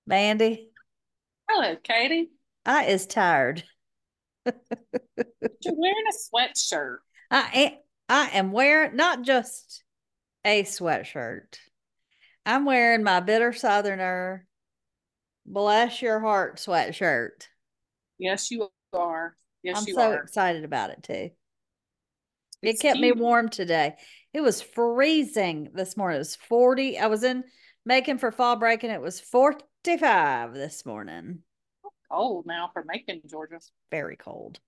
Mandy, Hello, Katie. I is tired. You're wearing a sweatshirt. I am, I am wearing not just a sweatshirt. I'm wearing my Bitter Southerner Bless Your Heart sweatshirt. Yes, you are. I'm Yes, you so are. excited about it too. It It's kept me cute. warm today. It was freezing this morning. It was 40. I was in making for fall break and it was 45 this morning. Cold now for Macon, Georgia. Very cold.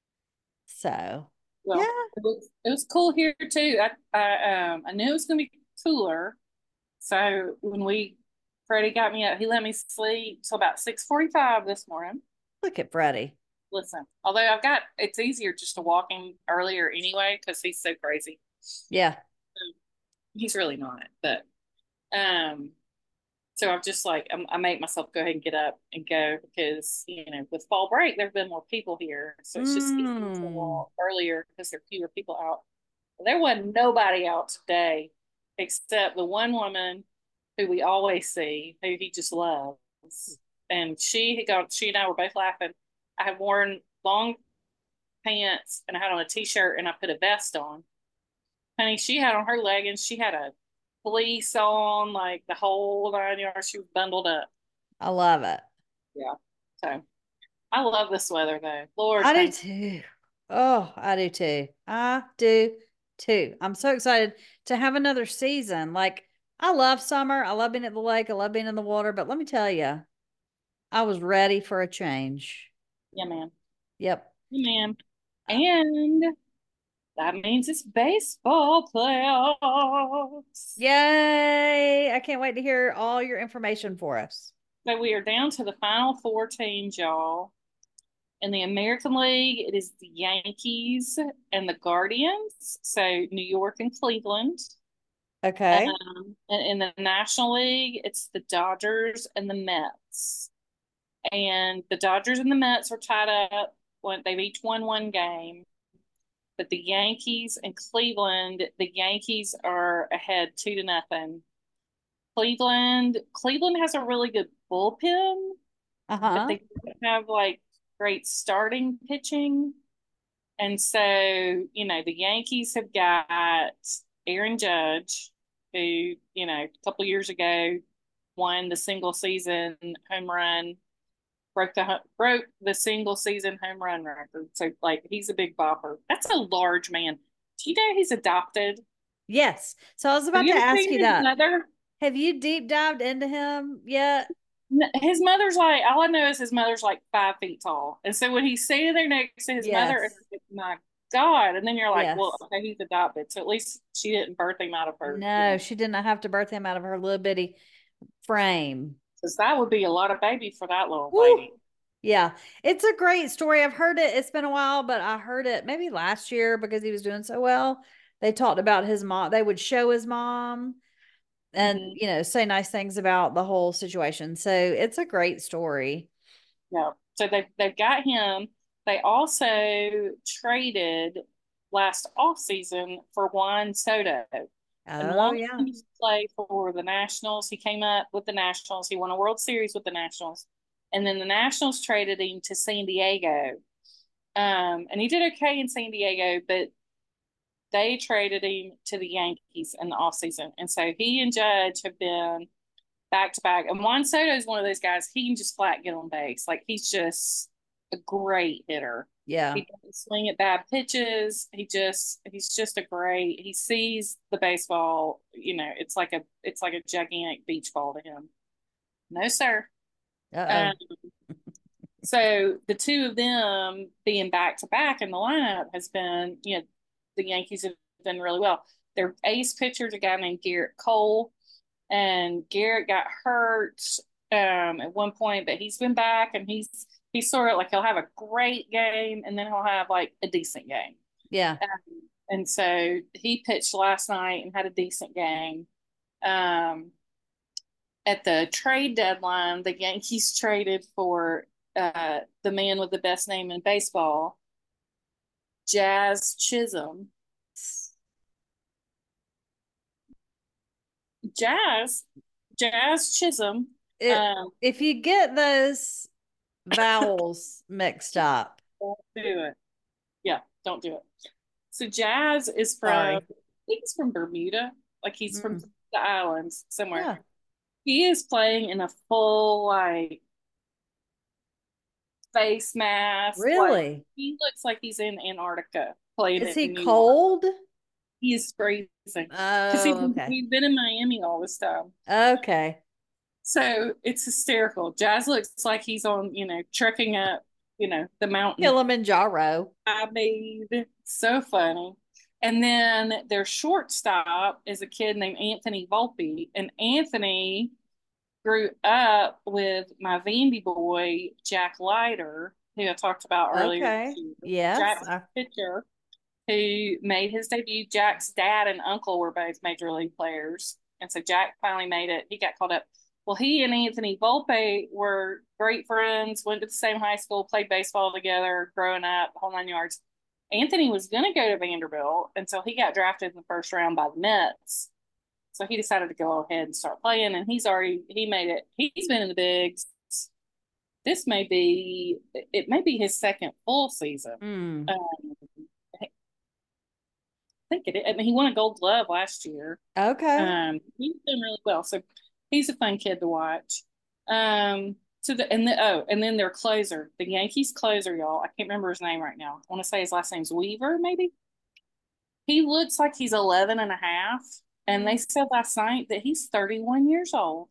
So, yeah. Well, it was cool here too. I knew it was gonna be cooler. So Freddie got me up, he let me sleep till about 6:45 this morning. Look at Freddie. Listen, although it's easier just to walk in earlier anyway because he's so crazy. Yeah. He's really not, but um so I'm just like I make myself go ahead and get up and go because with fall break there have been more people here, so it's just easier to Mm. walk earlier because there are fewer people out. There wasn't nobody out today except the one woman who we always see, who he just loves, and she and I were both laughing. I had worn long pants and I had on a t-shirt and I put a vest on. Honey, she had on her leggings. She had a fleece on, like the whole 9 yards. She was bundled up. I love it. Yeah. So I love this weather though. Lord, I do thank too. Oh, I do too. I do too. I'm so excited to have another season. Like, I love summer. I love being at the lake. I love being in the water. But let me tell you, I was ready for a change. you. Yeah, man. Yep. Yeah, man. Uh, And that means it's baseball playoffs. Yay. I can't wait to hear all your information for us. So we are down to the final four teams, y'all. In the American League, it is the Yankees and the Guardians. So New York and Cleveland. Okay. And in the National League, it's the Dodgers and the Mets. And the Dodgers and the Mets are tied up when they've each won one game. But the Yankees and Cleveland, the Yankees are ahead 2-0. Cleveland has a really good bullpen, but Uh-huh. they don't have like great starting pitching. And so, the Yankees have got Aaron Judge, who, a couple of years ago won the single season home run, broke the single season home run record. So like he's a big bopper. That's a large man. Do you know he's adopted? Yes. So I was Have about you to ever ask seen you his that. mother? Have you deep dived into him yet? His mother's like, all I know is his mother's like 5 feet tall. And so when he's standing there next to his mother, Yes. it's like, my God. And then you're like, well, Yes. okay, he's adopted. So at least she didn't birth him out of her, No, she did not have to birth him out of her little bitty frame. because that would be a lot of baby for that little Woo. lady. Yeah, it's a great story. I've heard it. It's been a while, but I heard it maybe last year because he was doing so well. They talked about his mom. They would show his mom and, Mm-hmm. say nice things about the whole situation. So it's a great story. Yeah. So they've got him. They also traded last off season for Juan Soto. And Oh, Juan yeah. used to play for the Nationals. He came up with the Nationals. He won a World Series with the Nationals. And then the Nationals traded him to San Diego. And he did okay in San Diego, but they traded him to the Yankees in the offseason. And so he and Judge have been back to back. And Juan Soto is one of those guys, he can just flat get on base. Like he's just a great hitter. Yeah. He doesn't swing at bad pitches. He's just a great, he sees the baseball, it's like a gigantic beach ball to him. No, sir. Uh-oh. Um, so the two of them being back to back in the lineup has been, the Yankees have done really well. Their ace pitcher is a guy named Garrett Cole, and Garrett got hurt at one point, but he's been back, and he's sort of like he'll have a great game and then he'll have like a decent game. Yeah. And so he pitched last night and had a decent game. Um, at the trade deadline, the Yankees traded for the man with the best name in baseball, Jazz Chisholm. Jazz, Jazz Chisholm it Um, if you get those vowels mixed up. don't do it. Yeah, don't do it. So Jazz is from, Sorry. I think he's from Bermuda. Like he's from Mm. the islands somewhere. Yeah. He is playing in a full like face mask. Like Really? he looks like he's in Antarctica playing Is in he New York. cold? He is freezing because Oh, okay. he's been in Miami all this time. Okay. So it's hysterical. Jazz looks like he's on, trekking up, the mountain. Kilimanjaro. I made so funny. And then their shortstop is a kid named Anthony Volpe. And Anthony grew up with my Vandy boy, Jack Leiter, who I talked about earlier this Okay. year. Yes. Jack's pitcher who made his debut. Jack's dad and uncle were both major league players. And so Jack finally made it. He got called up. Well, he and Anthony Volpe were great friends, went to the same high school, played baseball together growing up, whole 9 yards. Anthony was going to go to Vanderbilt until he got drafted in the first round by the Mets. So he decided to go ahead and start playing, and he made it. He's been in the bigs. It may be his second full season. Mm. Um, I think it is. I mean, he won a Gold Glove last year. Okay. He's done really well. So he's a fun kid to watch. And then their closer, the Yankees closer, y'all. I can't remember his name right now. I want to say his last name's Weaver, maybe. He looks like he's 11 and a half. And they Mm. said last night that he's 31 years old.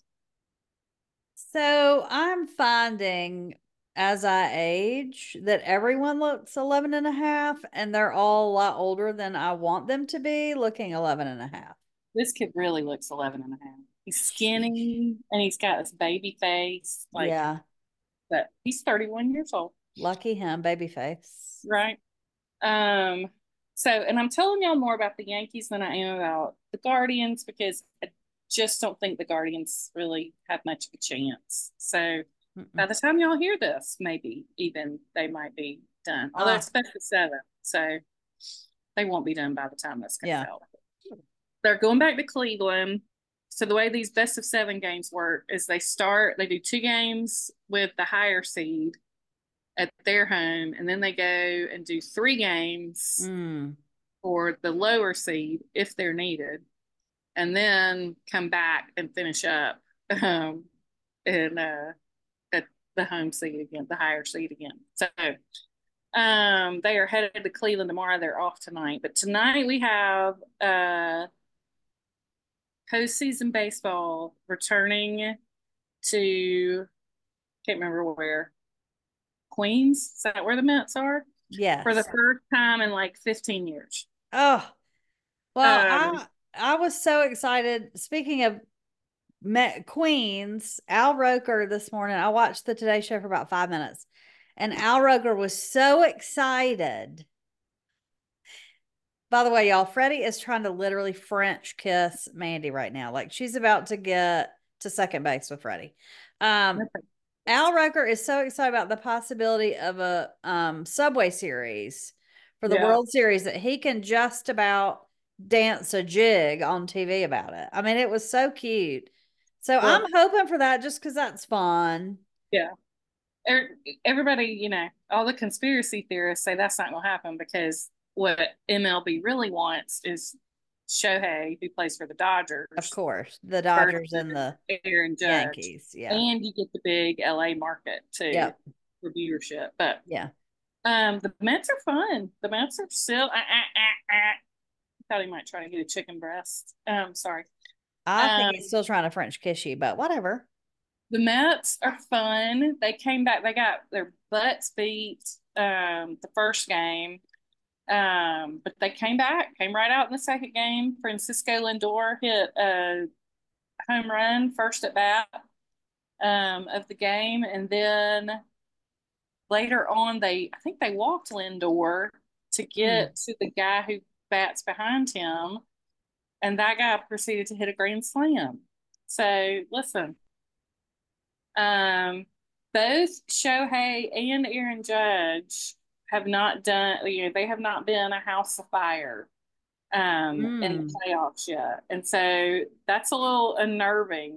So I'm finding as I age that everyone looks 11 and a half, and they're all a lot older than I want them to be, looking 11 and a half. This kid really looks 11 and a half. He's Sheesh. skinny and he's got this baby face. Yeah. But he's 31 years old. Lucky him, baby face. Right. Um, and I'm telling y'all more about the Yankees than I am about the Guardians because I just don't think the Guardians really have much of a chance. So by Mm-mm. the time y'all hear this, maybe even they might be done. Although Ah, it's best of seven, so they won't be done by the time this comes yeah. out. They're going back to Cleveland. So the way these best of seven games work is they do 2 games with the higher seed at their home, and then they go and do 3 games Mm. for the lower seed if they're needed, and then come back and finish up in at the home seed again, the higher seed again. So they are headed to Cleveland tomorrow. They're off tonight, but tonight we have postseason baseball returning to can't remember where Queens. Is that where the Mets are? For the Yes. first time in like 15 years. Oh, well, Um, I was so excited. Speaking of Queens, Al Roker this morning, I watched the Today Show for about 5 minutes, and Al Roker was so excited. By the way, y'all, Freddie is trying to literally French kiss Mandy right now. Like she's about to get to second base with Freddie. Um, Al Roker is so excited about the possibility of a Subway series for the yeah, World Series that he can just about dance a jig on TV about it. I mean, it was so cute. So I'm well, hoping for that just because that's fun. yeah. Everybody, all the conspiracy theorists say that's not going to happen because what MLB really wants is Shohei, who plays for the Of Dodgers, course, the versus Dodgers and the Aaron Judge. Yankees. Yeah. And you get the big LA market too Yep. for viewership. But Yeah. the Mets are fun. The Mets are still. I thought he might try to get a chicken breast. Sorry. I think Um, he's still trying to French kiss you, but whatever. the Mets are fun. They came back. They got their butts beat the first game, but they came right out in the second game. Francisco Lindor hit a home run first at bat of the game, and then later on, I think they walked Lindor to Hmm. get to the guy who bats behind him, and that guy proceeded to hit a grand slam. So listen, um, both Shohei and Aaron Judge have not done, they have not been a house of fire in the Hmm. playoffs yet. And so that's a little unnerving.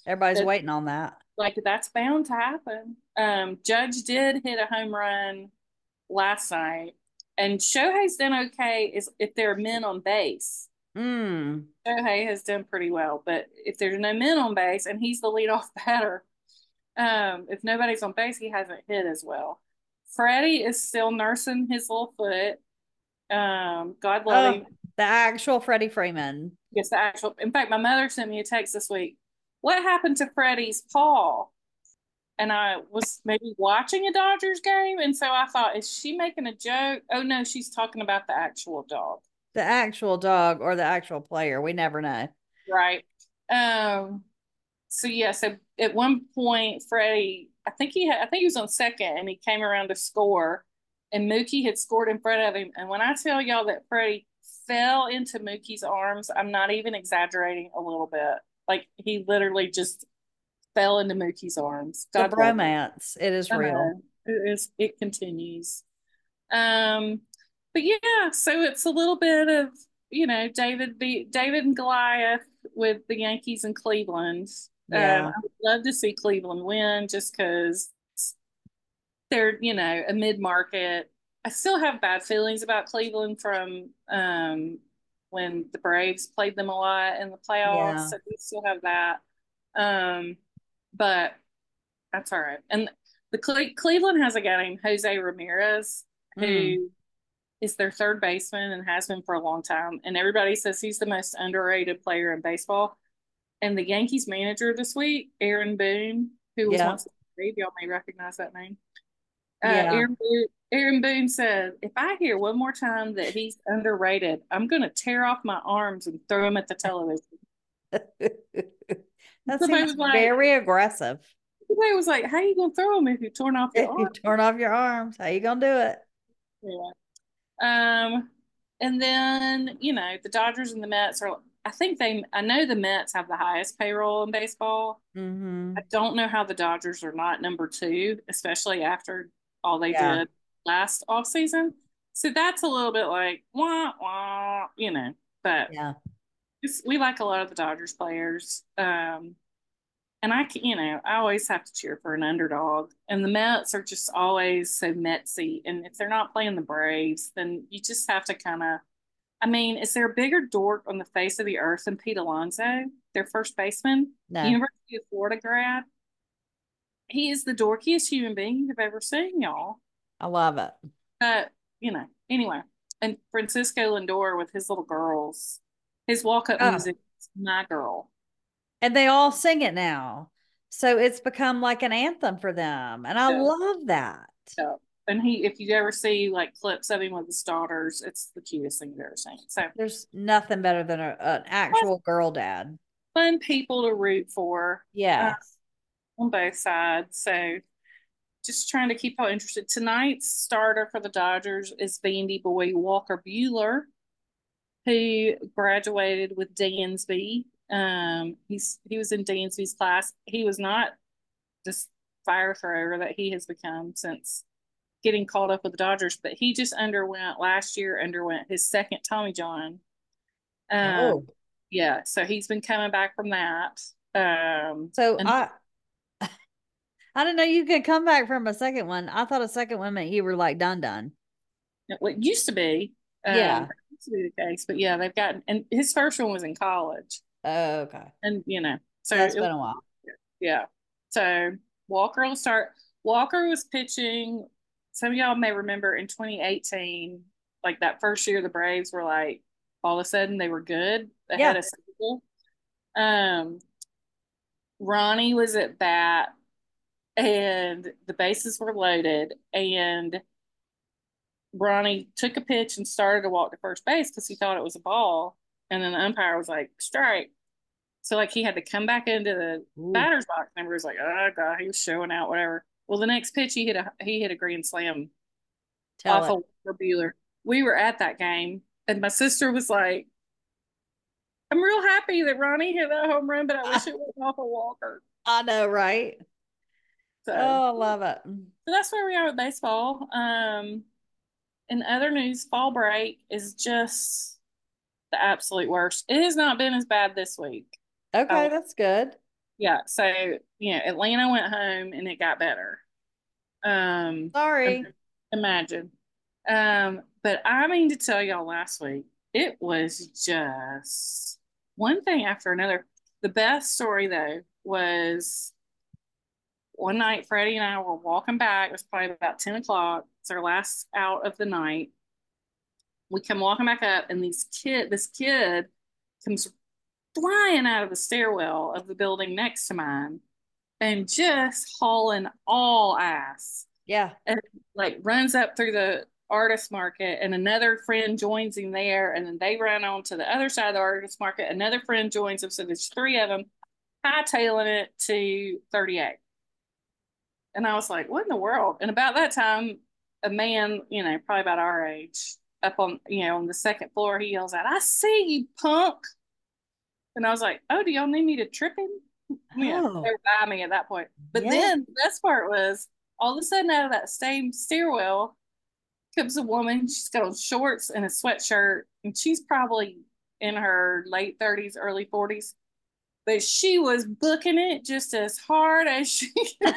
Everybody's That waiting on that. like that's bound to happen. Judge did hit a home run last night, and Shohei's done okay. Is if there are men on base, Mm. Shohei has done pretty well. But if there's no men on base, and he's the leadoff batter, if nobody's on base, he hasn't hit as well. Freddie is still nursing his little foot. God love Oh, him. the actual Freddie Freeman. Yes, the actual. In fact, my mother sent me a text this week. What happened to Freddie's paw? And I was maybe watching a Dodgers game, and so I thought, is she making a joke? Oh no, she's talking about the actual dog, The actual dog or the actual player. We never know. right? Um. So yeah, so at one point, Freddie, I think he was on second, and he came around to score, and Mookie had scored in front of him. And when I tell y'all that Freddie fell into Mookie's arms, I'm not even exaggerating a little bit. Like he literally just fell into Mookie's arms. The God love him. bromance. It is I real. know it is. It continues. Um, but yeah, so it's a little bit of David and Goliath with the Yankees and Cleveland. Yeah. I would love to see Cleveland win just because they're a mid market. I still have bad feelings about Cleveland from when the Braves played them a lot in the playoffs. Yeah. So we still have that. Um, but that's all right. And the Cleveland has a guy named Jose Ramirez Mm. who is their third baseman and has been for a long time. And everybody says he's the most underrated player in baseball. And the Yankees manager this week, Aaron Boone, who was Yeah. once maybe y'all may recognize that name. Yeah. Aaron Boone said, "If I hear one more time that he's underrated, I'm going to tear off my arms and throw him at the television." That Somebody seems was like, very aggressive. somebody was like, "How are you going to throw him if you torn off your If you arm?" turn off your arms, how you gonna do it? Yeah. And then, the Dodgers and the Mets are, I know the Mets have the highest payroll in baseball. I Mm-hmm. don't know how the Dodgers are not number two, especially after all they Yeah. did last off season. So that's a little bit like, wah, wah, but Yeah. we like a lot of the Dodgers players. And I always have to cheer for an underdog. And the Mets are just always so Metsy. And if they're not playing the Braves, then you just have to kind of. I mean, is there a bigger dork on the face of the earth than Pete Alonso, their first baseman, No, University of Florida grad? He is the dorkiest human being you've ever seen, y'all. I love it. Anyway. And Francisco Lindor with his little girls, his walk up Oh, music, my girl. and they all sing it now. So it's become like an anthem for them. And I Yeah. love that. Yeah. And if you ever see like clips of him with his daughters, it's the cutest thing you've ever seen. So There's nothing better than an actual girl dad. fun people to root for Yes. on both sides. So just trying to keep y'all interested. Tonight's starter for the Dodgers is Vandy boy Walker Bueller, who graduated with Dansby. He was in Dansby's class. He was not this fire thrower that he has become since getting called up with the Dodgers, but he just underwent his second Tommy John. Um, Oh. yeah, so he's been coming back from that. So And I didn't know you could come back from a second one. I thought a second one meant you were like done. what used to be, Yeah. used to be the case, but yeah, they've gotten, and his first one was in college, Oh, okay. and so That's been a while. yeah. So Walker will start. Walker was pitching. Some of y'all may remember in 2018, like that first year, the Braves were like all of a sudden they were good ahead Yeah. of schedule. Um, Ronnie was at bat, and the bases were loaded, and Ronnie took a pitch and started to walk to first base because he thought it was a ball, and then the umpire was like strike. So like he had to come back into the Ooh, batter's box, and everybody was like, "Oh God," he was showing out, whatever. Well, the next pitch he hit a grand slam tell off it. of Walker Bueller. We were at that game, and my sister was like, "I'm real happy that Ronnie hit that home run, but I wish it went off of Walker." I know, right? So, Oh, I love it. so that's where we are with baseball. In other news, fall break is just the absolute worst. It has not been as bad this week. Okay, Oh, that's good. Yeah. So, Atlanta went home and it got better. Um, Sorry. Imagine. But I mean to tell y'all last week, it was just one thing after another. The best story though was one night Freddie and I were walking back. It was probably about 10 o'clock. It's our last out of the night. We come walking back up, and this kid comes flying out of the stairwell of the building next to mine and just hauling all ass. Yeah. And like runs up through the artist market, and another friend joins him there, and then they run on to the other side of the artist market. Another friend joins them, so there's three of them hightailing it to 38. And I was like, what in the world? And about that time, a man, probably about our age, up on the second floor, he yells out, I see you, punk. And I was like, oh, do y'all need me to trip him? Oh, They're by me at that point. But yeah. then the best part was all of a sudden out of that same stairwell comes a woman. She's got on shorts and a sweatshirt, and she's probably in her late 30s, early 40s. But she was booking it just as hard as she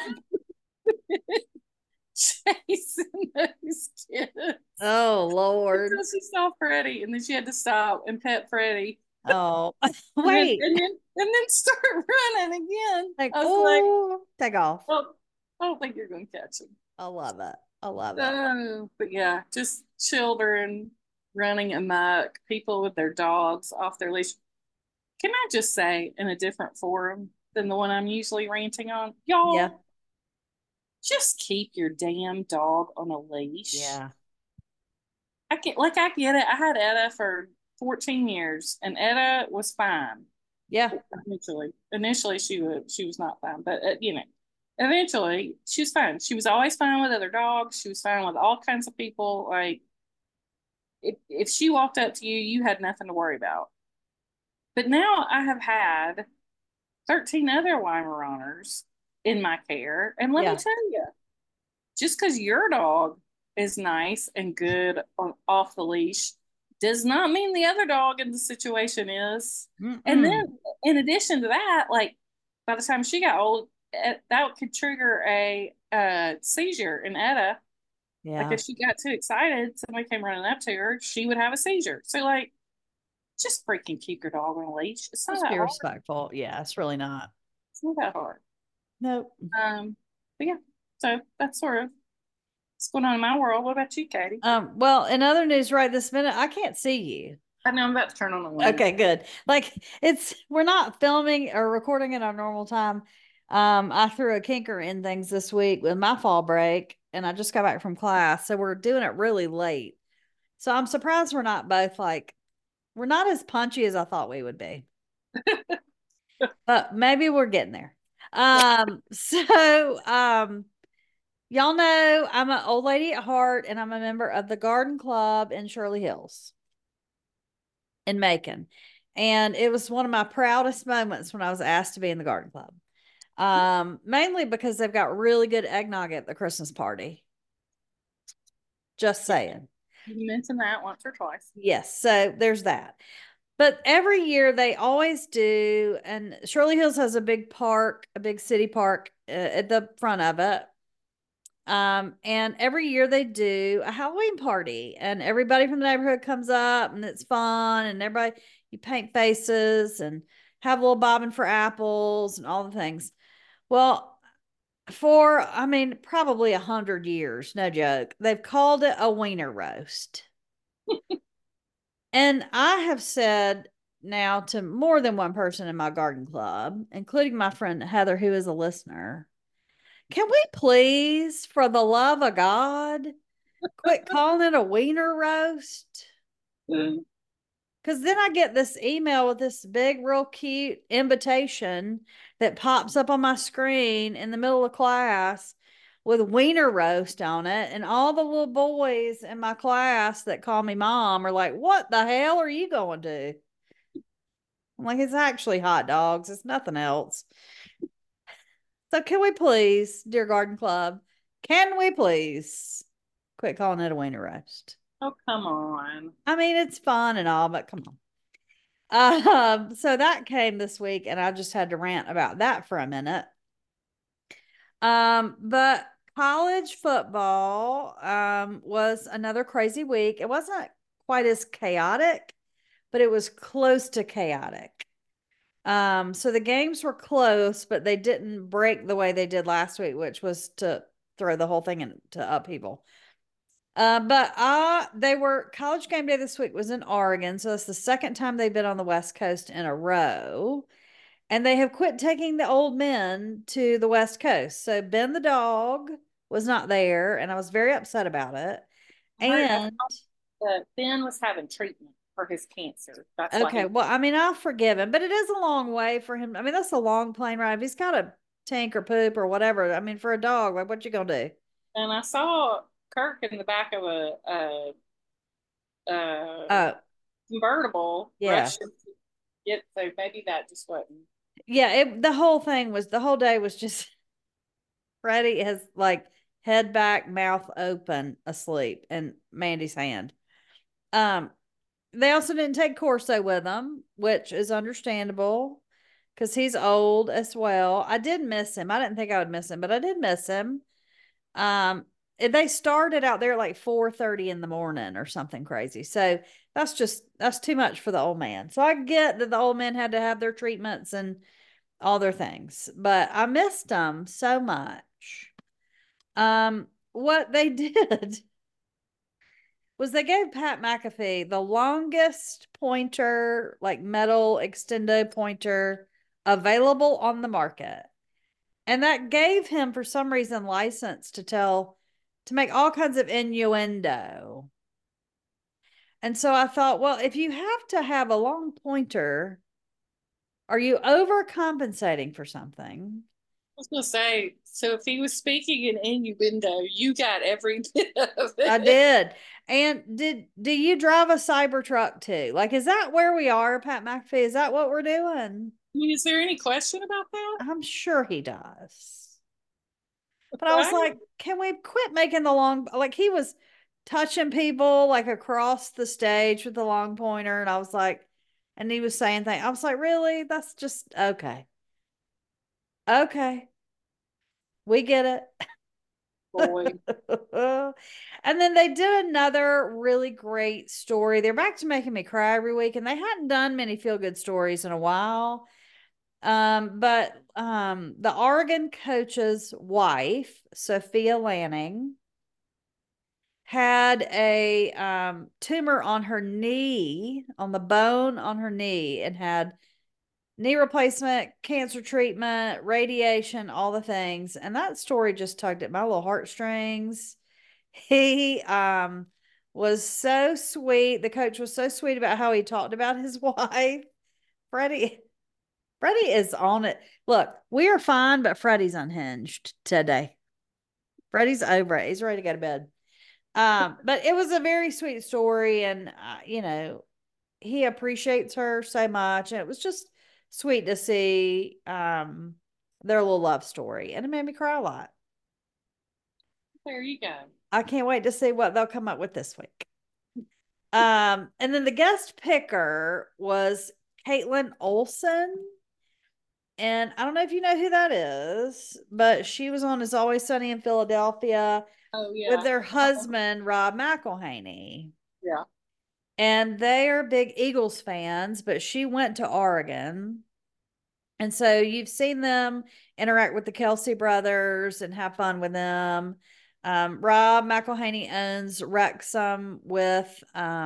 chasing those kids Oh, Lord. until she saw Freddie, and then she had to stop and pet Freddie, Oh, and then wait. start running again. Like, I was like, oh, take off. "Oh, I don't think you're going to catch him." I love it. I love it. But yeah, just children running amok, people with their dogs off their leash. Can I just say, in a different forum than the one I'm usually ranting on, Yeah. y'all just keep your damn dog on a leash. Yeah. I get it. I had Etta for 14 years, and Etta was fine. Yeah. Initially, she was not fine, but eventually she was fine. She was always fine with other dogs. She was fine with all kinds of people. Like if she walked up to you, you had nothing to worry about. But now I have had 13 other Weimaraners in my care, and let me Yeah. tell you, just because your dog is nice and good off the leash does not mean the other dog in the situation is. And Mm-mm. then, in addition to that, like by the time she got old, that could trigger a seizure in Etta. Like Yeah. if she got too excited, somebody came running up to her, she would have a seizure. So, like, just freaking keep your dog on a leash. It's not Just that be hard. respectful. Yeah, it's really not. It's not that hard. Nope. But yeah, so that's sort of what's going on in my world. What about you, Katie? Well, in other news right this minute, I can't see you. I know I'm about to turn on the wind. Okay, good. Like we're not filming or recording at our normal time. I threw a kinker in things this week with my fall break, and I just got back from class, so we're doing it really late. So I'm surprised we're not both like we're not as punchy as I thought we would be. But maybe we're getting there. So y'all know I'm an old lady at heart, and I'm a member of the Garden Club in Shirley Hills in Macon. And it was one of my proudest moments when I was asked to be in the garden club. Mainly because they've got really good eggnog at the Christmas party. Just saying. You mentioned that once or twice. Yes, so there's that. But every year they always do, and Shirley Hills has a big park, a big city park at the front of it. And every year they do a Halloween party, and everybody from the neighborhood comes up, and it's fun, and everybody you paint faces and have a little bobbing for apples and all the things. Well, for I mean, probably 100 years, no joke, they've called it a wiener roast. And I have said now to more than one person in my garden club, including my friend Heather, who is a listener, can we please, for the love of God, quit calling it a wiener roast? Mm. Because then I get this email with this big, real cute invitation that pops up on my screen in the middle of class with wiener roast on it. And all the little boys in my class that call me mom are like, what the hell are you going to? I'm like, it's actually hot dogs. It's nothing else. So can we please, dear Garden Club, can we please quit calling it a wiener roast? Oh, come on. I mean, it's fun and all, but come on. So that came this week, and I just had to rant about that for a minute. But college football was another crazy week. It wasn't quite as chaotic, but it was close to chaotic. So the games were close, but they didn't break the way they did last week, which was to throw the whole thing into upheaval. But they were college game day this week was in Oregon, so it's the second time they've been on the West Coast in a row. And they have quit taking the old men to the West Coast. So Ben the dog was not there, and I was very upset about it. I And that Ben was having treatment for his cancer. That's why okay, he. well, I mean, I'll forgive him, but it is a long way for him. I mean, that's a long plane ride. If he's got a tank or poop or whatever, I mean, for a dog, like, what you gonna do? And I saw Kirk in the back of a Oh, convertible yeah. rushing to get. So maybe that just wasn't. Yeah, the whole day was just Freddie has like head back, mouth open, asleep in Mandy's hand. Um, they also didn't take Corso with them, which is understandable because he's old as well. I did miss him. I didn't think I would miss him, but I did miss him. Um, they started out there like 4:30 in the morning or something crazy. So that's too much for the old man. So I get that the old men had to have their treatments and all their things, but I missed them so much. What they did was they gave Pat McAfee the longest pointer, like metal extendo pointer available on the market. And that gave him, for some reason, license to make all kinds of innuendo. And so I thought, well, if you have to have a long pointer, are you overcompensating for something? I was gonna say, so if he was speaking in innuendo, you got every bit of I it. did. And do you drive a Cybertruck too? Like, is that where we are, Pat McAfee? Is that what we're doing? I mean, is there any question about that? I'm sure he does. But I was Right? like, can we quit making the long, like he was touching people like across the stage with the long pointer. And I was like, and he was saying things. I was like, really? That's just okay. Okay. We get it. Boy. And then they did another really great story. They're back to making me cry every week, and they hadn't done many feel good stories in a while. But the Oregon coach's wife, Sophia Lanning, had a tumor on her knee, on the bone on her knee, and had knee replacement, cancer treatment, radiation, all the things. And that story just tugged at my little heartstrings. He was so sweet. The coach was so sweet about how he talked about his wife. Freddie Freddie is on it. Look, we are fine, but Freddie's unhinged today. Freddie's over it. He's ready to go to bed. But it was a very sweet story, and he appreciates her so much, and it was just sweet to see their little love story, and it made me cry a lot. There you go. I can't wait to see what they'll come up with this week. And then the guest picker was Caitlin Olsen. And I don't know if you know who that is, but she was on Is Always Sunny in Philadelphia Oh with yeah. their husband, Rob McElhaney. Yeah. And they are big Eagles fans, but she went to Oregon. And so you've seen them interact with the Kelsey brothers and have fun with them. Rob McElhaney owns Wrexham with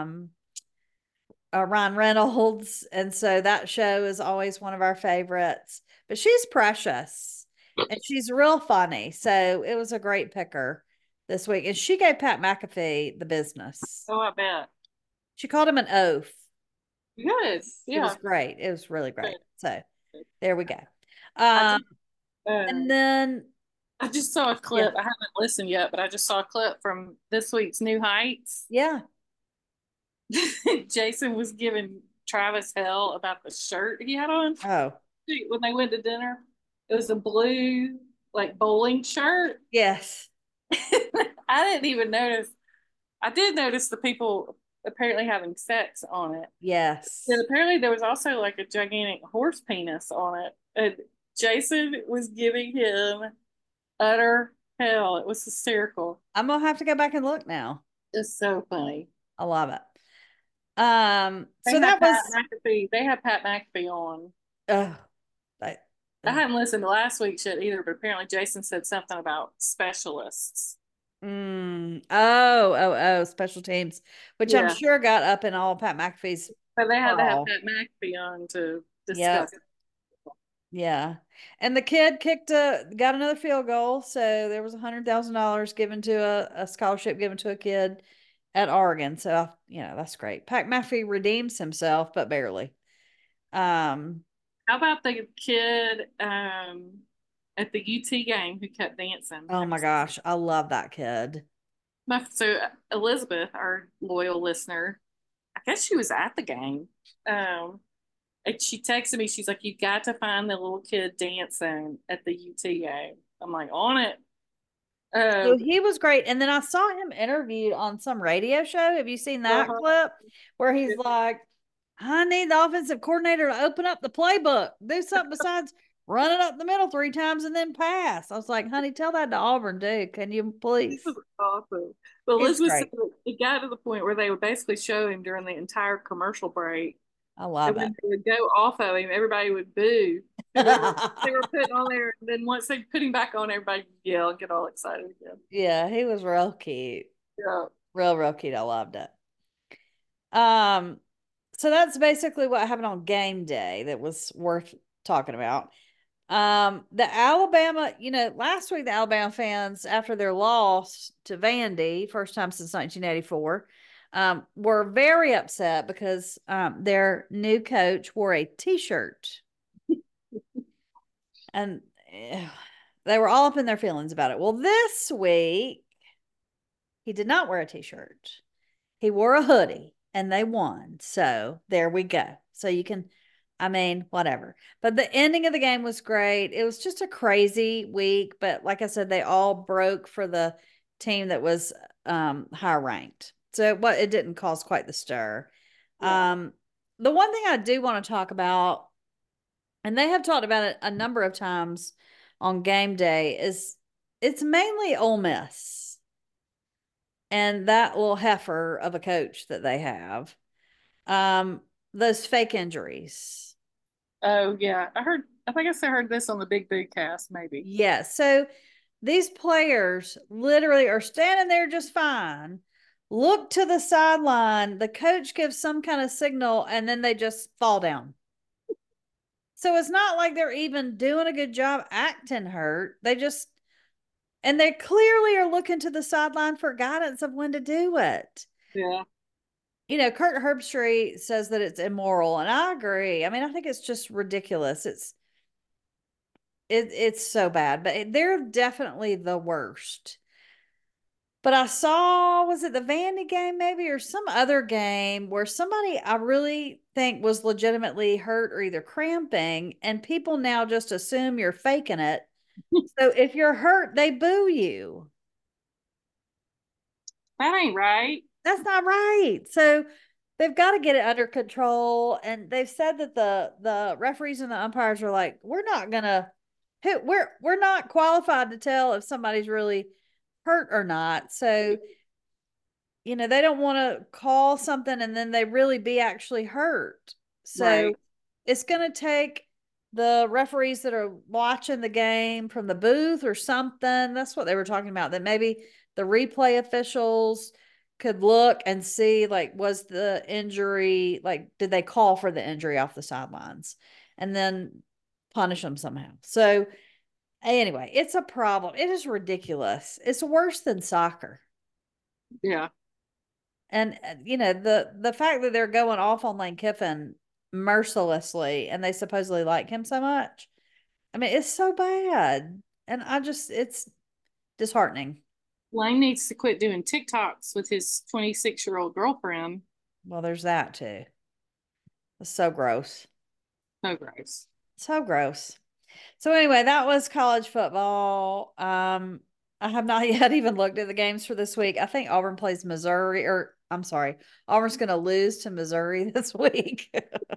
Ryan Reynolds. And so that show is always one of our favorites. But she's precious and she's real funny. So it was a great picker this week. And she gave Pat McAfee the business. Oh, I bet. She called him an oaf. Good. It was Yeah. great. It was really great. Good. So Good. there we go. I Um, just uh, and then, I just saw a yeah, clip. I haven't listened yet, but I just saw a clip from this week's New Heights. yeah. Jason was giving Travis hell about the shirt he had on Oh, when they went to dinner. It was a blue, like bowling shirt. yes. I didn't even notice. I did notice the people. apparently having sex on it. And Yes. apparently there was also like a gigantic horse penis on it. And Jason was giving him utter hell. It was hysterical. I'm gonna have to go back and look now. It's so funny. I love it. They So had that Pat was McAfee. They had Pat McAfee on. uh, I, I uh, hadn't listened to last week's shit either, but apparently Jason said something about specialists. special teams, which I'm Yeah. sure got up in all Pat McAfee's But they had to have crawl. Pat McAfee on to Yep. discuss it. Yeah. And the kid got another field goal. So there was $100,000 given to a scholarship given to a kid at Oregon. So, that's great. Pat McAfee redeems himself, but barely. Um, How about the kid at the UT game who kept dancing? oh Have you my seen gosh. I love that kid. so Elizabeth, our loyal listener, I guess she was at the game. Um, and she texted me. She's like, "You got to find the little kid dancing at the UT game." I'm like, "On it." So Um, he was great. And then I saw him interviewed on some radio show. Have you seen that uh-huh. clip where he's like, I need the offensive coordinator to open up the playbook, do something besides run it up the middle 3 times and then pass. I was like, honey, tell that to Auburn, dude. Can you It please? was awesome. But It's Elizabeth said great. that it got to the point where they would basically show him during the entire commercial break. I And love it. when they would go off of him, everybody would boo whoever they were putting on there. And then once they put him back on, everybody would yell and get all excited again. Yeah, he was real cute. Yeah. Real, real cute. I loved it. Um, so that's basically what happened on game day that was worth talking about. The Alabama, last week the Alabama fans, after their loss to Vandy, first time since 1984, were very upset because their new coach wore a T-shirt, and they were all up in their feelings about it. Well, this week he did not wear a T-shirt. He wore a hoodie, and they won. So there we go. So you can, I mean, whatever. But the ending of the game was great. It was just a crazy week, but like I said, they all broke for the team that was higher ranked. So what it didn't cause quite the stir. Yeah. Um, the one thing I do want to talk about, and they have talked about it a number of times on game day, is it's mainly Ole Miss and that little heifer of a coach that they have. Um, those fake injuries. Oh, yeah. I think I heard this on the Big Boo cast, maybe. Yeah. So these players literally are standing there just fine. Look to the sideline. The coach gives some kind of signal and then they just fall down. So it's not like they're even doing a good job acting hurt. And they clearly are looking to the sideline for guidance of when to do it. Yeah. Kirk Herbstreit says that it's immoral, and I agree. I mean, I think it's just ridiculous. It's so bad, but they're definitely the worst. But I saw, was it the Vandy game maybe or some other game where somebody I really think was legitimately hurt or either cramping, and people now just assume you're faking it. So if you're hurt, they boo you. That ain't right. That's not right. So they've got to get it under control. And they've said that the referees and the umpires are like, we're not qualified to tell if somebody's really hurt or not. So, they don't want to call something and then they really be actually hurt. So Right. it's gonna take the referees that are watching the game from the booth or something. That's what they were talking about. That maybe the replay officials could look and see, like, was the injury, like, did they call for the injury off the sidelines and then punish them somehow. So anyway, it's a problem. It is ridiculous. It's worse than soccer. Yeah. And the fact that they're going off on Lane Kiffin mercilessly and they supposedly like him so much. I mean, it's so bad. And it's disheartening. Lane needs to quit doing TikToks with his 26-year-old girlfriend. Well, there's that too. It's so gross. So gross. So gross. So anyway, that was college football. I have not yet even looked at the games for this week. I think Auburn plays Missouri, or I'm sorry, Auburn's going to lose to Missouri this week.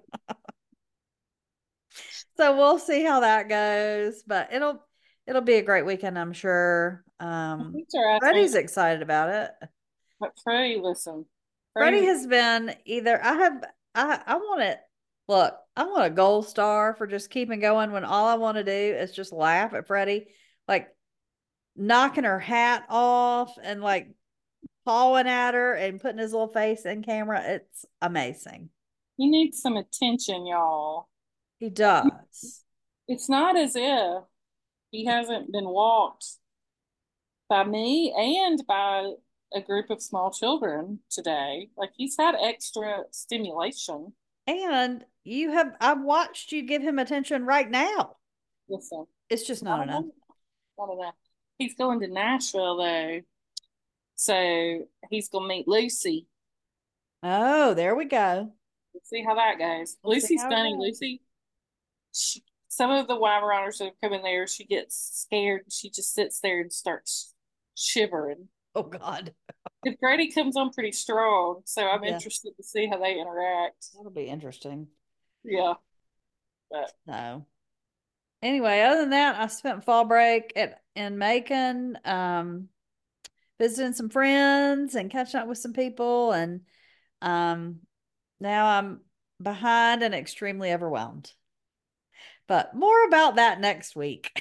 So we'll see how that goes, but it'll be a great weekend, I'm sure. Teacher asked me, Freddie's excited about it. but Freddie, listen, Freddie Freddie, has been either I want it. Look, I want a gold star for just keeping going when all I want to do is just laugh at Freddie, like knocking her hat off and like pawing at her and putting his little face in camera. It's amazing. he needs some attention, y'all. He does. It's not as if he hasn't been walked by me and by a group of small children today. Like he's had extra stimulation. And I've watched you give him attention right now. Listen, It's just not not enough. enough. Not enough. He's going to Nashville though. So he's gonna meet Lucy. Oh, there we go. We'll see how that goes. We'll see Lucy's how it funny. goes. Lucy, some of the Weimaraners that have come in there, she gets scared. She just sits there and starts shivering. Oh God. If Grady comes on pretty strong, so I'm Yeah, interested to see how they interact. that'll be interesting. Yeah, but So anyway, other than that, I spent fall break at in Macon, visiting some friends and catching up with some people, and um, now I'm behind and extremely overwhelmed. But more about that next week.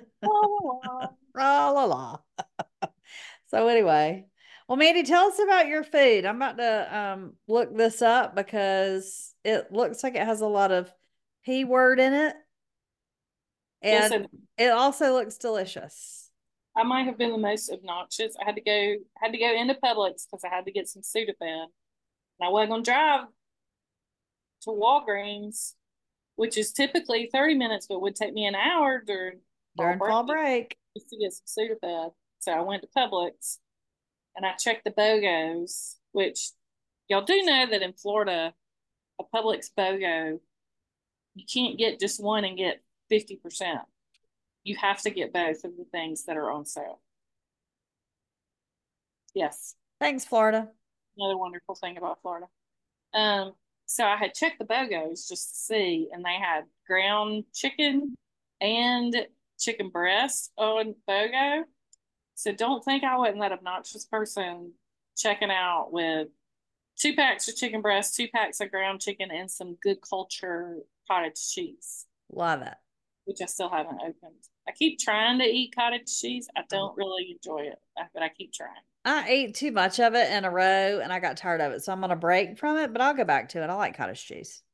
La la la. So anyway, well, Mandy, tell us about your food. I'm about to look this up because it looks like it has a lot of P word in it, and listen, it also looks delicious. I might have been the most obnoxious. I had to go into Publix because I had to get some Sudafed, and I wasn't gonna drive to Walgreens, which is typically 30 minutes, but would take me an hour during fall During break fall break. just to get some Sudafed. So I went to Publix and I checked the BOGOs, which y'all do know that in Florida, a Publix BOGO, you can't get just one and get 50%. You have to get both of the things that are on sale. Yes, Thanks, Florida. another wonderful thing about Florida. Um, so I had checked the BOGOs just to see, and they had ground chicken and chicken breast on BOGO. So don't think I wasn't that obnoxious person checking out with 2 packs of chicken breast, 2 packs of ground chicken, and some good culture cottage cheese, Love it. which I still haven't opened. I keep trying to eat cottage cheese. I Oh, don't really enjoy it, but I keep trying. I ate too much of it in a row and I got tired of it. So I'm on a break from it, but I'll go back to it. I like cottage cheese.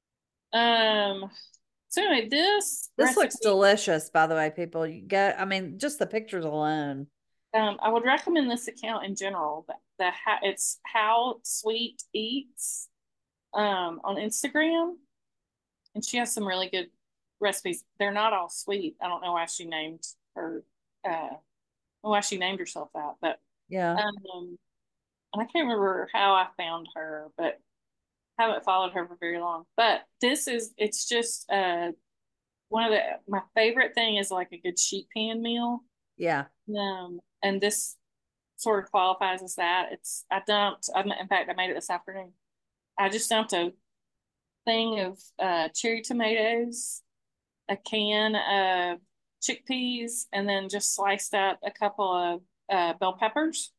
Um, so anyway, this This looks recipe, delicious, by the way, people. You go, I mean, just the pictures alone. I would recommend this account in general. It's How Sweet Eats on Instagram, and she has some really good recipes. They're not all sweet. I don't know why she named her uh why she named herself that, but Yeah. and I can't remember how I found her, but haven't followed her for very long. But it's just one of my favorite thing is like a good sheet pan meal. Yeah. And this sort of qualifies as that. In fact, I made it this afternoon. I just dumped a thing of cherry tomatoes, a can of chickpeas, and then just sliced up a couple of bell peppers.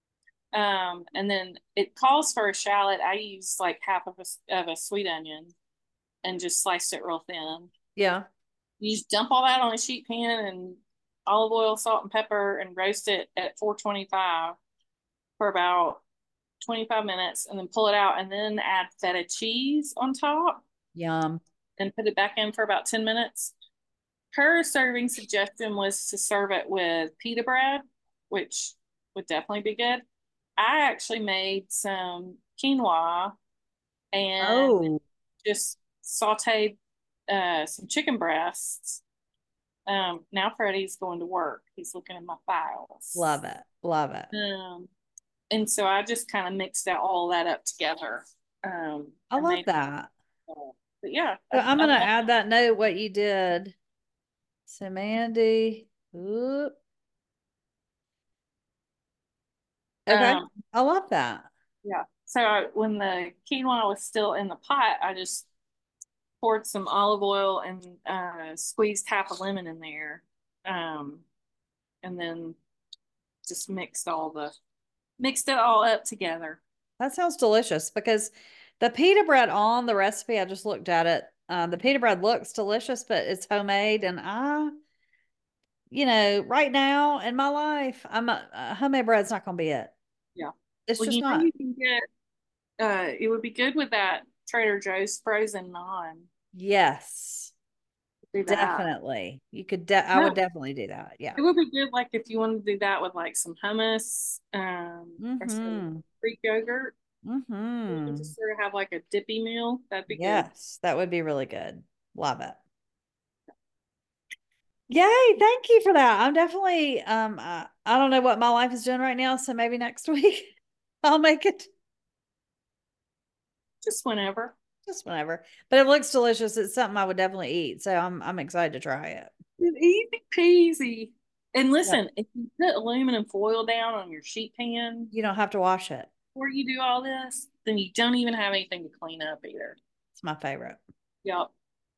And then it calls for a shallot. I use like half of a sweet onion and just sliced it real thin. Yeah. You just dump all that on a sheet pan and olive oil, salt, and pepper, and roast it at 425 for about 25 minutes, and then pull it out, and then add feta cheese on top, Yum. and put it back in for about 10 minutes. Her serving suggestion was to serve it with pita bread, which would definitely be good. I actually made some quinoa and Oh, just sauteed some chicken breasts. Now Freddie's going to work. He's looking at my files. love it. Love it. And so I just kind of mixed all that up together. I And love made, that. but yeah, So I'm I gonna mean, add that note what you did. So Mandy. Oop. Okay. um, I love that. yeah. when the quinoa was still in the pot, I just poured some olive oil and squeezed half a lemon in there, um, and then just mixed it all up together. That sounds delicious because the pita bread on the recipe, I just looked at it. The pita bread looks delicious, but it's homemade. And right now in my life, homemade bread's not going to be it. Yeah. It's Well, just you know, not. you can get it would be good with that Trader Joe's frozen naan. Yes, Do that. definitely. I would No, definitely do that. Yeah. it would be good, like if you wanted to do that with like some hummus, or some Mm-hmm. Greek yogurt. You can Mm-hmm. just sort of have like a dippy meal. That'd be good. Yes, that would be really good. Love it. Yay, thank you for that. I'm definitely I don't know what my life is doing right now, so maybe next week I'll make it Just whenever. just whenever. But it looks delicious. It's something I would definitely eat, so I'm excited to try it. It's easy peasy. And Yep. listen, if you put aluminum foil down on your sheet pan You don't have to wash it. before you do all this, then you don't even have anything to clean up either. It's my favorite. Yep.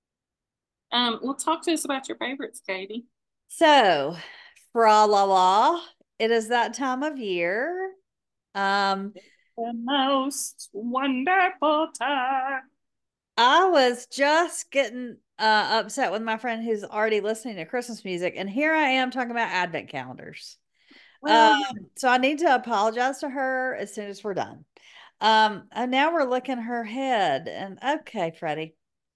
Well, talk to us about your favorites, Katie. So, fra la la, it is that time of year. Um, The most wonderful time. I was just getting upset with my friend who's already listening to Christmas music, and here I am talking about advent calendars. Um, Well, yeah. so I need to apologize to her as soon as we're done. And now we're licking her head, and okay, Freddie.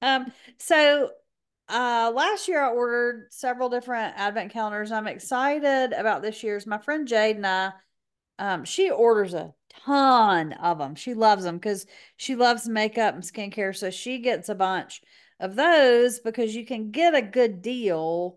So last year I ordered several different advent calendars. I'm excited about this year's. My friend Jade and I, she orders a ton of them. She loves them because she loves makeup and skincare. So she gets a bunch of those because you can get a good deal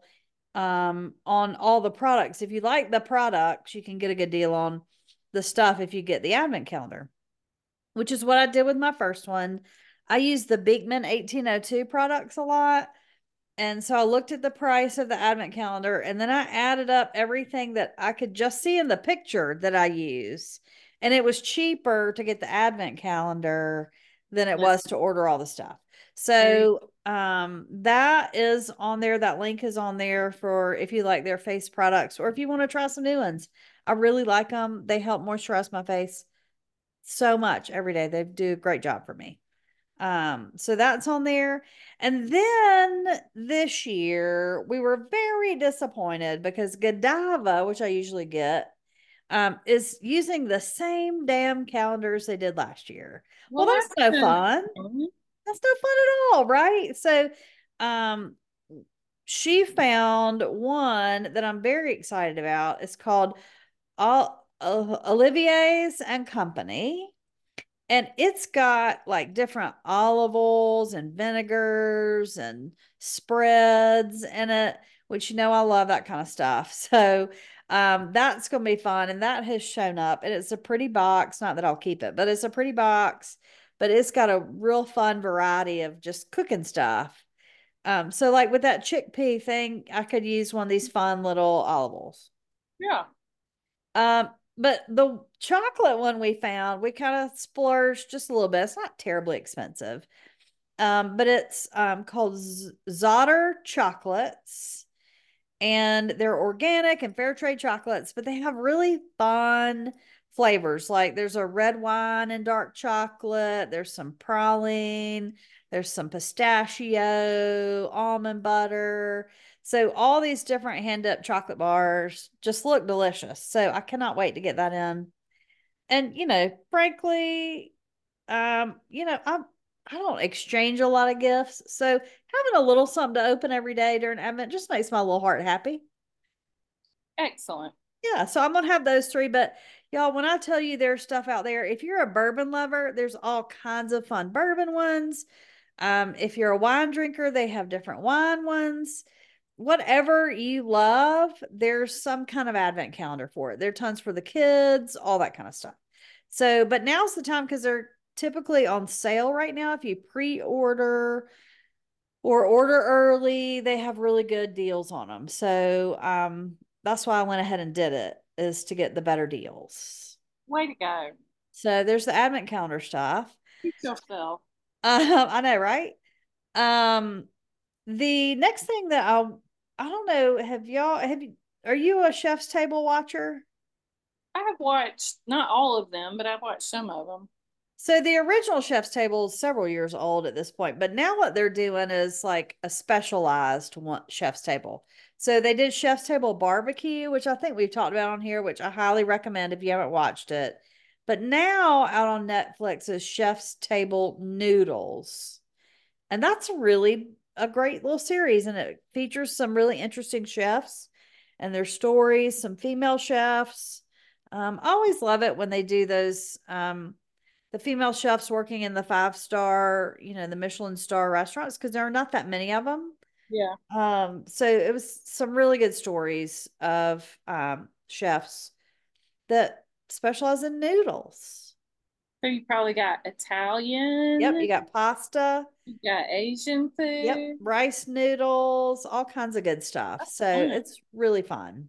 on all the products. If you like the products, you can get a good deal on the stuff if you get the advent calendar, which is what I did with my first one. I used the Beekman 1802 products a lot. And so I looked at the price of the advent calendar and then I added up everything that I could just see in the picture that I use. And it was cheaper to get the advent calendar than it was to order all the stuff. There you So that is on there. That link is on there for if you like their face products or if you want to try some new ones. I really like them. They help moisturize my face so much every day. They do a great job for me. So that's on there. And then this year we were very disappointed because Godiva, which I usually get, is using the same damn calendars they did last year. Well, Well, that's that's no good. fun. That's no fun at all, right? So, um, she found one that I'm very excited about. It's called Olivier's and Company, and it's got like different olive oils and vinegars and spreads in it, which I love that kind of stuff. So that's going to be fun. And that has shown up. And it's a pretty box. Not that I'll keep it, but it's a pretty box. But it's got a real fun variety of just cooking stuff. So like with that chickpea thing, I could use one of these fun little olive oils. Yeah. But the chocolate one we found, we kind of splurged just a little bit. It's not terribly expensive. But it's called Zotter chocolates, and they're organic and fair trade chocolates, but they have really fun flavors. Like there's a red wine and dark chocolate, there's some praline, there's some pistachio, almond butter. So all these different hand up chocolate bars just look delicious. So I cannot wait to get that in. And frankly, I don't exchange a lot of gifts. So having a little something to open every day during Advent just makes my little heart happy. Excellent. Yeah, so I'm gonna have those three. But y'all, when I tell you there's stuff out there, if you're a bourbon lover, there's all kinds of fun bourbon ones. If you're a wine drinker, they have different wine ones. Whatever you love, there's some kind of advent calendar for it. There are tons for the kids, all that kind of stuff. So, but now's the time because they're typically on sale right now. If you pre-order or order early, they have really good deals on them. So, that's why I went ahead and did it, is to get the better deals. Way to go. So there's the advent calendar stuff. Treat yourself. I know, right? Um, the next thing that I don't know, have you are you a Chef's Table watcher? I have watched not all of them, but I've watched some of them. So the original Chef's Table is several years old at this point, but now what they're doing is like a specialized one Chef's Table. So they did Chef's Table Barbecue, which I think we've talked about on here, which I highly recommend if you haven't watched it. But now out on Netflix is Chef's Table Noodles. And that's really a great little series, and it features some really interesting chefs and their stories, some female chefs. I always love it when they do those the female chefs working in the 5-star, the Michelin star restaurants, because there are not that many of them. Yeah. So it was some really good stories of chefs that specialize in noodles. So you probably got Yep, you Italian, got pasta. you got Asian Yep, food. rice noodles, all kinds of good stuff. That's So fun. it's really fun.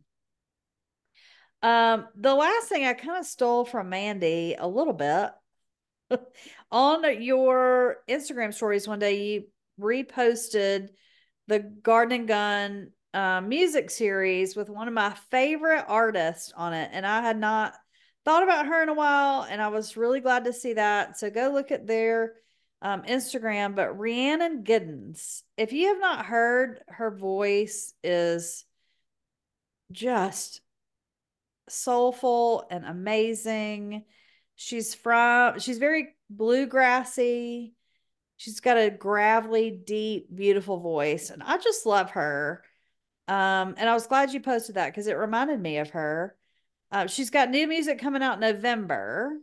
The last thing I kind of stole from Mandy a little bit on your Instagram stories one day, you reposted the Garden and Gun music series with one of my favorite artists on it. And I had not thought about her in a while, and I was really glad to see that. So go look at their Instagram. But Rhiannon Giddens, if you have not heard, her voice is just soulful and amazing. She's very bluegrassy. She's got a gravelly, deep, beautiful voice, and I just love her. And I was glad you posted that because it reminded me of her. She's got new music coming out in November.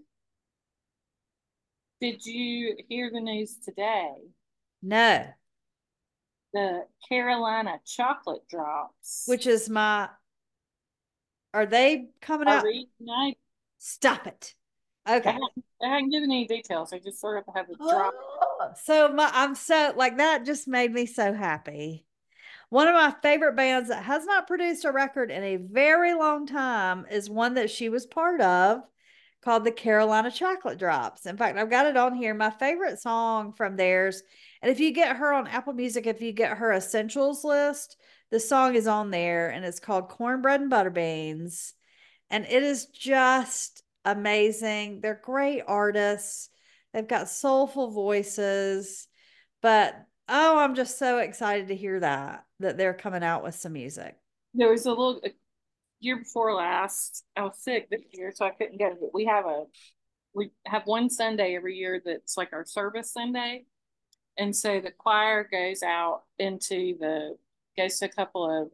Did you hear the news today? No, The Carolina chocolate drops which is are they coming are out? reunited. Stop it. They Okay. haven't, they haven't given any details. They just sort of have a drop. Oh, so I'm so like that just made me so happy. One of my favorite bands that has not produced a record in a very long time is one that she was part of called the Carolina Chocolate Drops. In fact, I've got it on here. My favorite song from theirs, and if you get her on Apple Music, if you get her essentials list, the song is on there and it's called Cornbread and Butter Beans. And it is just amazing. They're great artists. They've got soulful voices, but oh, I'm just so excited to hear that they're coming out with some music. There was a year before last. I was sick this year, so I couldn't go. But we have one Sunday every year that's like our service Sunday, and so the choir goes out into the goes to a couple of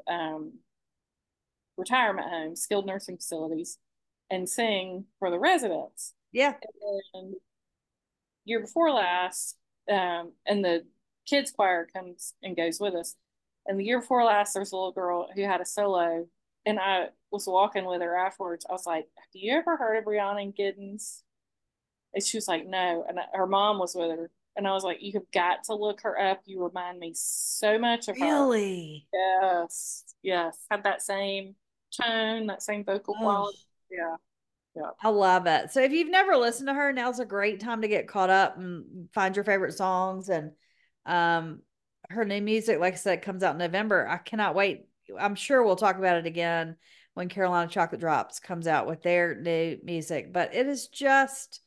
retirement homes, skilled nursing facilities, and sing for the residents. Yeah. And year before last, and the kids choir comes and goes with us. And the year before last, there's a little girl who had a solo, and I was walking with her afterwards. I was like, "Have you ever heard of Rhiannon Giddens?" And she was like, "No." And her mom was with her, and I was like, "You have got to look her up. You remind me so much of her." Really? Yes, yes, had that same tone, that same vocal Oh, quality. Yeah, yeah. I love it. So if you've never listened to her, now's a great time to get caught up and find your favorite songs. And um her new music, like I said, comes out in November. I cannot wait. I'm sure we'll talk about it again when Carolina Chocolate Drops comes out with their new music. But it is just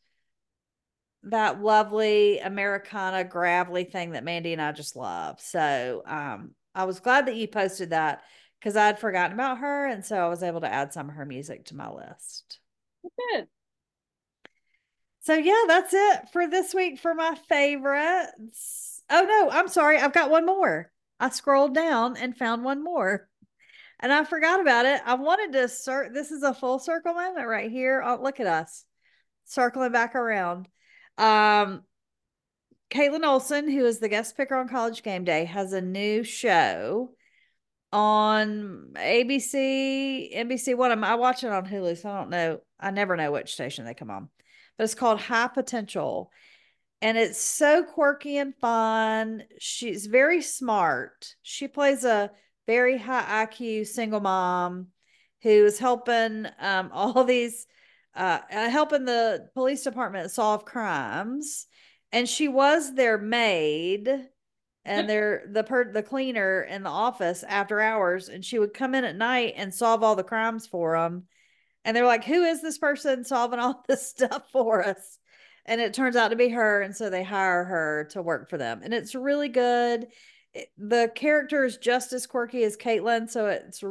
that lovely Americana gravelly thing that Mandy and I just love. So I was glad that you posted that because I'd forgotten about her. And so I was able to add some of her music to my list. Good. So yeah, that's it for this week for my favorites. Oh no, I'm sorry. I've got one more. I scrolled down and found one more. And I forgot about it. I wanted to start. This is a full circle moment right here. Oh, look at us circling back around. Um, Caitlin Olsen, who is the guest picker on College Game Day, has a new show on ABC, NBC One. I watch it on Hulu, so I don't know. I never know which station they come on, but it's called High Potential, and it's so quirky and fun. She's very smart. She plays a very high IQ single mom who is helping all these helping the police department solve crimes, and she was their maid and the cleaner in the office after hours, and she would come in at night and solve all the crimes for them. And they're like, "Who is this person solving all this stuff for us?" And it turns out to be her, and so they hire her to work for them, and it's really good. The character is just as quirky as Caitlin, so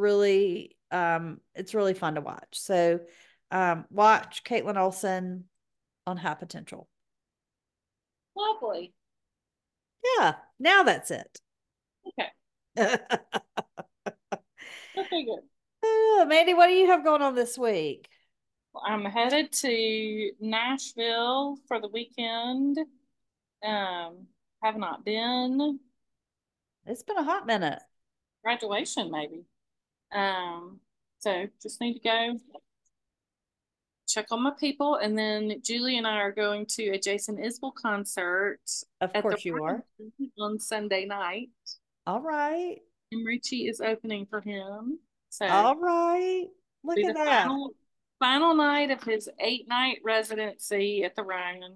it's really fun to watch. So watch Caitlin Olsen on High Potential. Lovely. Yeah, now that's it. Okay. Oh, Okay, good. Mandy, what do you have going on this week? I'm headed to Nashville for the weekend. Have not been. It's been a hot minute. Graduation, maybe. Um, so just need to go check on my people. And then Julie and I are going to a Jason Isbell concert Of at the course you are. on Sunday night. All right. And Richie is opening for him. So All right. Look be at the that. final night of his 8-night residency at the Ryman.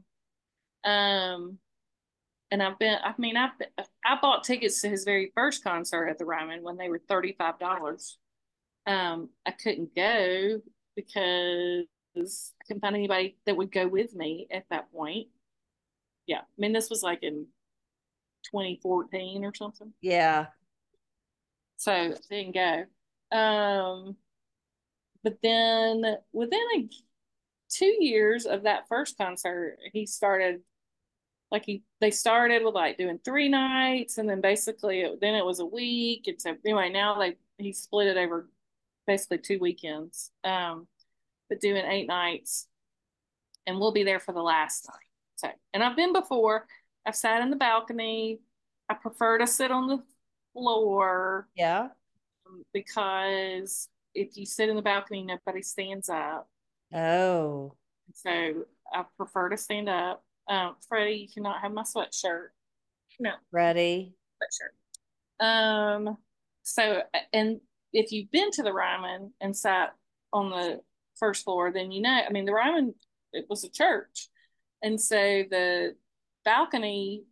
And I bought tickets to his very first concert at the Ryman when they were $35. I couldn't go because I couldn't find anybody that would go with me at that point. Yeah, I mean this was like in 2014 or something, Yeah. so I didn't go. But then within 2 years of that first concert, he started they started with like doing 3 nights, and then basically then it was a week. And so anyway, now he split it over basically 2 weekends, but doing 8 nights, and we'll be there for the last night. So, and I've been before. I've sat in the balcony. I prefer to sit on the floor, Yeah. because if you sit in the balcony, nobody stands up. Oh, So I prefer to stand up. Freddie, you cannot have my sweatshirt. No, ready. sweatshirt. So, and if you've been to the Ryman and sat on the first floor, then you know, I mean, the Ryman, it was a church. And so the balcony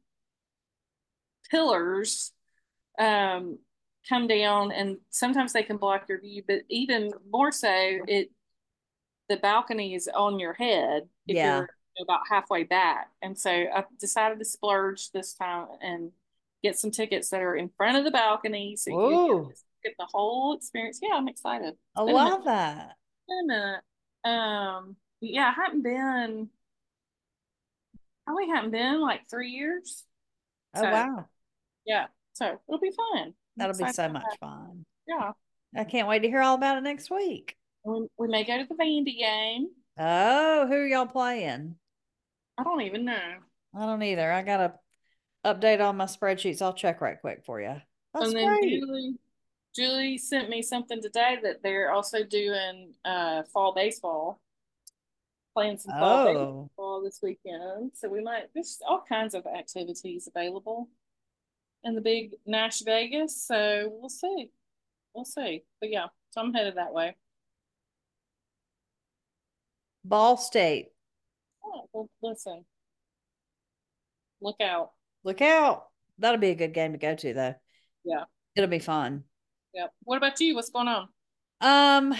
pillars um, come down, and sometimes they can block your view, but even more so, the balcony is on your head if Yeah. you're about halfway back. And so I decided to splurge this time and get some tickets that are in front of the balcony so you Ooh, get the whole experience. Yeah, I'm excited. I It's been a minute. love that. Been a minute. Yeah, I haven't been. Probably haven't been like 3 years. Oh, So wow. yeah, so it'll be fun. I'm That'll be excited so about much that. fun. Yeah, I can't wait to hear all about it next week. we may go to the Vandy game. Oh, who are y'all playing? I don't even know. I don't either. I got to update all my spreadsheets. I'll check right quick for you. That's And then great. Julie sent me something today that they're also doing fall baseball, playing some fall Oh, baseball this weekend. So there's all kinds of activities available in the big Nash Vegas. So we'll see. We'll see. But yeah, so I'm headed that way. Ball State. Oh, well, listen, look out. Look out. That'll be a good game to go to, though. Yeah. It'll be fun. Yeah. What about you? What's going on? Um,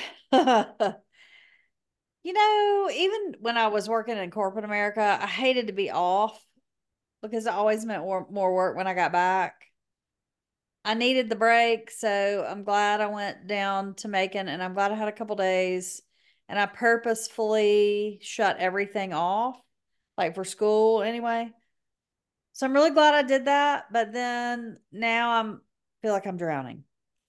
even when I was working in corporate America, I hated to be off because it always meant more work when I got back. I needed the break, so I'm glad I went down to Macon, and I'm glad I had a couple days, and I purposefully shut everything off, like for school anyway. So I'm really glad I did that, but then now feel like I'm drowning.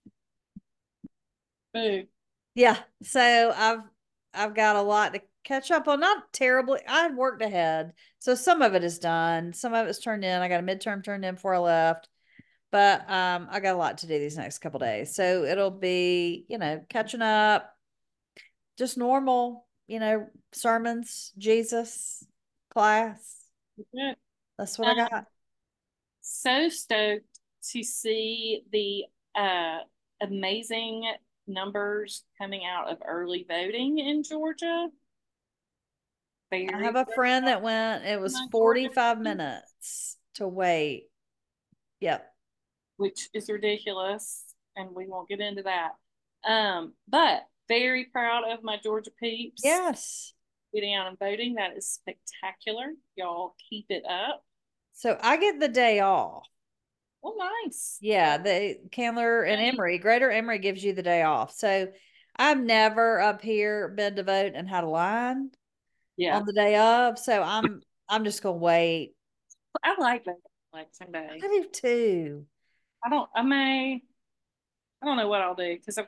Food. Yeah, so I've got a lot to catch up on. Not terribly. I had worked ahead, so some of it is done. Some of it's turned in. I got a midterm turned in before I left, but I got a lot to do these next couple days. So it'll be catching up, just normal, sermons, Jesus, class. Good. That's what I Um, got. so stoked to see the amazing numbers coming out of early voting in Georgia. I have very, a very friend proud that went, it of was my Georgia 45 Peeps, minutes to wait. Yep. which is ridiculous, and we won't get into that. But very proud of my Georgia Peeps Yes. getting out and voting. That is spectacular. Y'all keep it up. So I get the day off. Well, nice. Yeah, the Candler and Emory, Greater Emory gives you the day off. So I've never up here been to vote and had a line Yeah, on the day of. So I'm just gonna wait. I like that election I day. do too. I don't know what I'll do because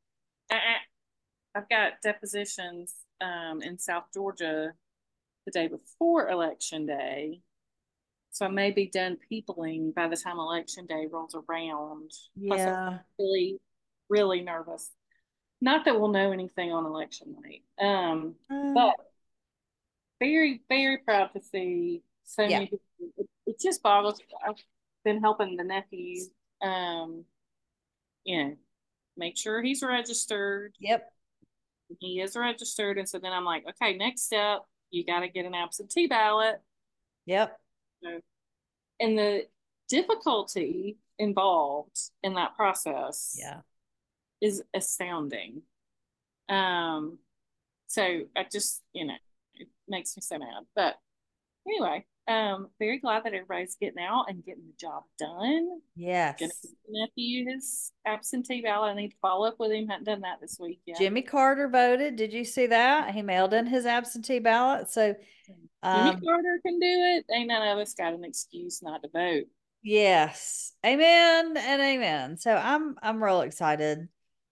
I've got depositions in South Georgia the day before election day. So I may be done peopling by the time election day rolls around. Plus, I'm Yeah. really, really nervous. Not that we'll know anything on election night. But Um, very, very proud to see so yeah. many people. It just boggles. I've been helping the nephew, um, you know, make sure he's registered. Yep. He is registered. And so then I'm like, okay, next step, you got to get an absentee ballot. Yep. So, and the difficulty involved in that process Yeah. is astounding. Um, so I just, it makes me so mad. But anyway, very glad that everybody's getting out and getting the job done. Gonna Yes. give the nephew his absentee ballot. I need to follow up with him. Hadn't done that this week yet. Jimmy Carter voted. Did you see that? He mailed in his absentee ballot. So Jimmy um Carter can do it. Ain't none of us got an excuse not to vote. yes. Amen and amen. So I'm real excited.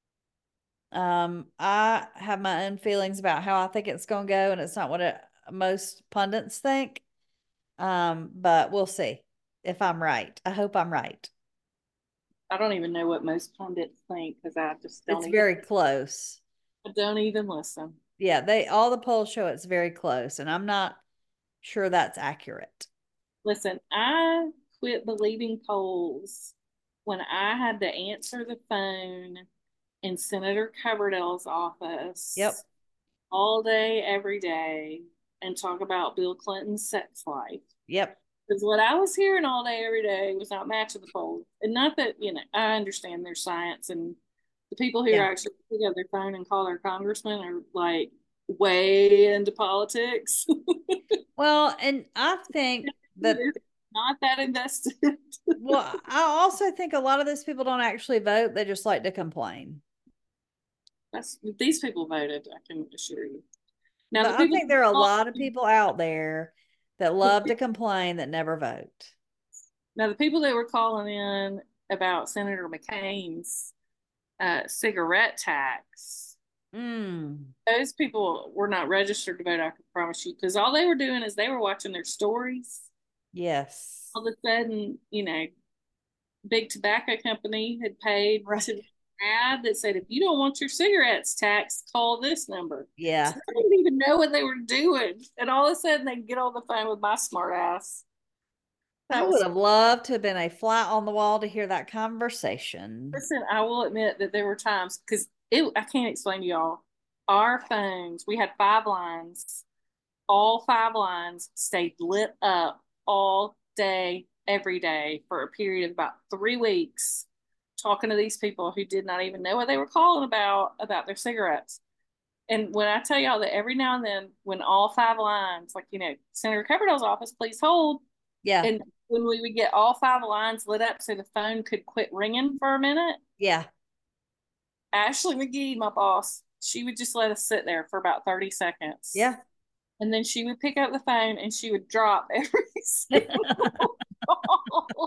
I have my own feelings about how I think it's gonna go, and it's not what most pundits think. But we'll see if I'm right. I hope I'm right. I don't even know what most pundits think because I just It's very close. don't even listen. Yeah, they all the polls show it's very close, and I'm not sure that's accurate. Listen, I quit believing polls when I had to answer the phone in Senator Coverdale's Yep. office all day, every day, and talk about Bill Clinton's sex life. Yep. Because what I was hearing all day, every day was not matching the polls. And not that, I understand their science and the people who Yeah. actually pick up their phone and call their congressman are like way into politics. Well, and I think that, Not that invested. well, I also think a lot of those people don't actually vote. They just like to complain. These people voted, I can assure you. Now But the I people think there are a lot of people out there that love to complain that never vote. now the people that were calling in about Senator McCain's cigarette tax, Mm, those people were not registered to vote. I can promise you, because all they were doing is they were watching their stories. yes. All of a sudden, big tobacco company had paid Right. to ad that said, if you don't want your cigarettes taxed, call this number. Yeah. So I didn't even know what they were doing. And all of a sudden they get on the phone with my smart ass. I That would was, have loved to have been a fly on the wall to hear that conversation. listen, I will admit that there were times because I can't explain to y'all. Our phones, we had 5 lines. All 5 lines stayed lit up all day, every day for a period of about 3 weeks, talking to these people who did not even know what they were calling about their cigarettes. And when I tell y'all that every now and then, when all 5 lines, like, Senator Coverdale's office, please hold. Yeah. And when we would get all 5 lines lit up so the phone could quit ringing for a minute, Yeah. Ashley McGee, my boss, she would just let us sit there for about 30 seconds. Yeah. And then she would pick up the phone and she would drop every single call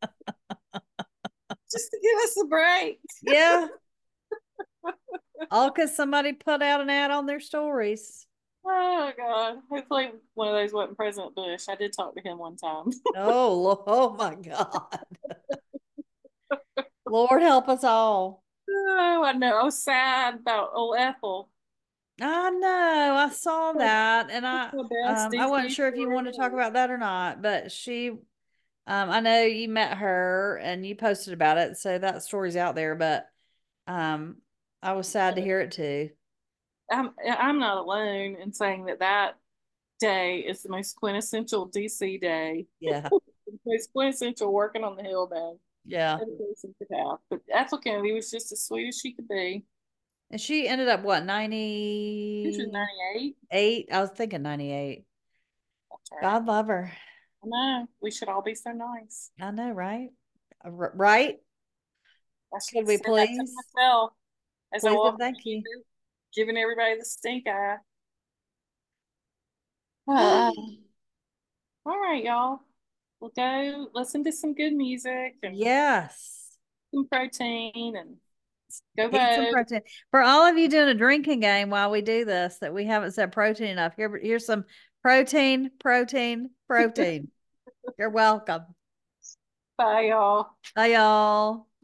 just to give us a break. Yeah. All because somebody put out an ad on their stories. Oh God! Hopefully, one of those wasn't President Bush. I did talk to him one time. Oh my God. Lord help us all. Oh, I know. I was sad about old Ethel. I know. I saw that, and The best I DC wasn't sure if you story wanted to talk ever. about that or not, but she I know you met her and you posted about it, so that story's out there, but um I was sad to hear it too. I'm not alone in saying that day is the most quintessential DC day. Yeah. The most quintessential working on the hill day Yeah. that a person could have. But Ethel Kennedy was just as sweet as she could be. And she ended up what, She was 98? 98. I was thinking 98. That's right. God love her. I know. We should all be so nice. I know, right? Right? I should Could we say that to please? myself as I Please walk and in thank you. here, giving everybody the stink eye. Well, all right, y'all. We'll go listen to some good music and Yes. some protein and go Eat some vote. protein. For all of you doing a drinking game while we do this that we haven't said protein enough, here's some protein, protein, protein. You're welcome. Bye, y'all. Bye, y'all.